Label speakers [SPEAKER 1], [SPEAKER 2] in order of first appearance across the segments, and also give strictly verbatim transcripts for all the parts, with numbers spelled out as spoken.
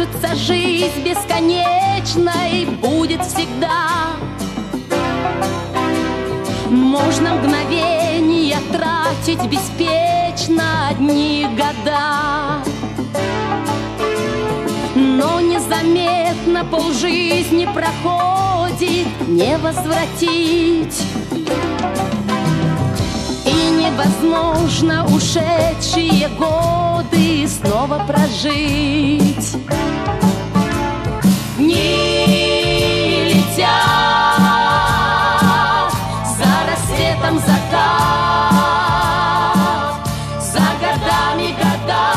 [SPEAKER 1] Кажется, жизнь бесконечной будет всегда. Можно мгновения тратить беспечно одни года, но незаметно полжизни проходит, не возвратить. И невозможно ушедшие годы снова прожить. Дни летят, за рассветом закат, за годами года.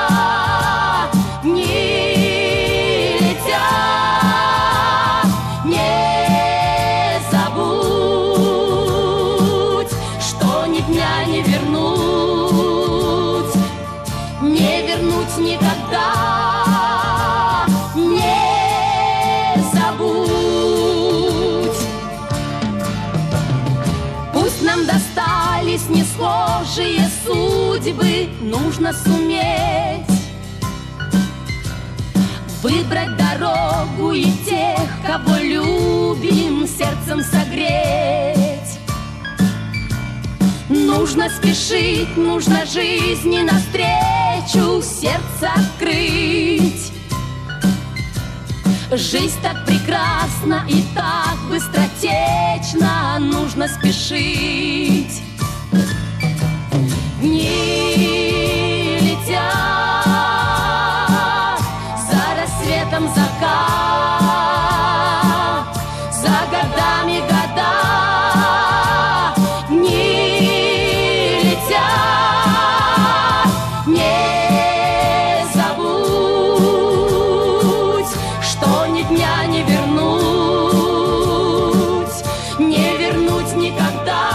[SPEAKER 1] Дни летят, не забудь, что ни дня не вернуть, не вернуть никогда. Достались несхожие судьбы, нужно суметь выбрать дорогу и тех, кого любим, сердцем согреть. Нужно спешить, нужно жизни навстречу сердце открыть. Жизнь так прекрасна и так быстротечна, нужно спешить. Дни летят, за рассветом закат, за годами года. Дни летят, не забудь, что ни дня не вернуть, не вернуть никогда.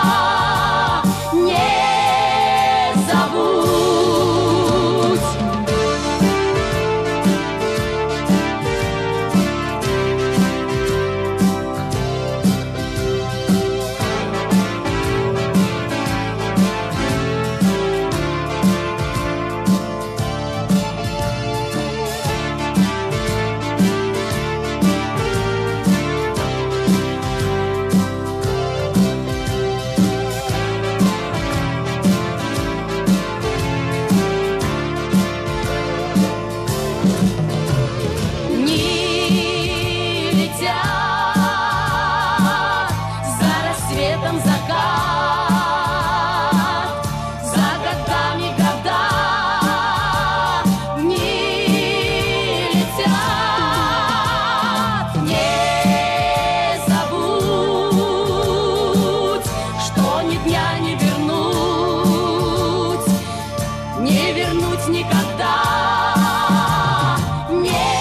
[SPEAKER 1] Никогда не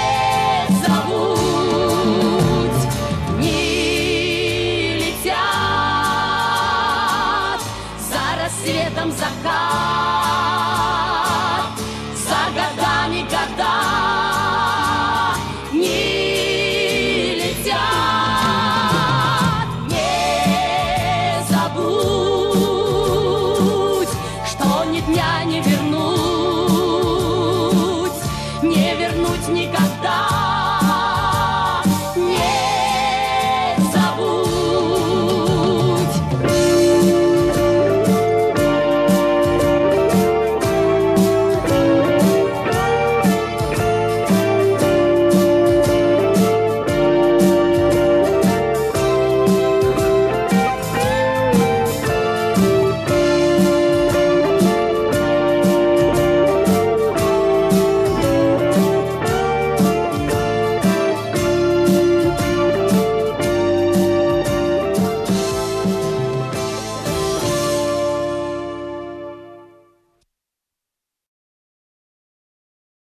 [SPEAKER 1] забудь. Дни летят, за рассветом закат.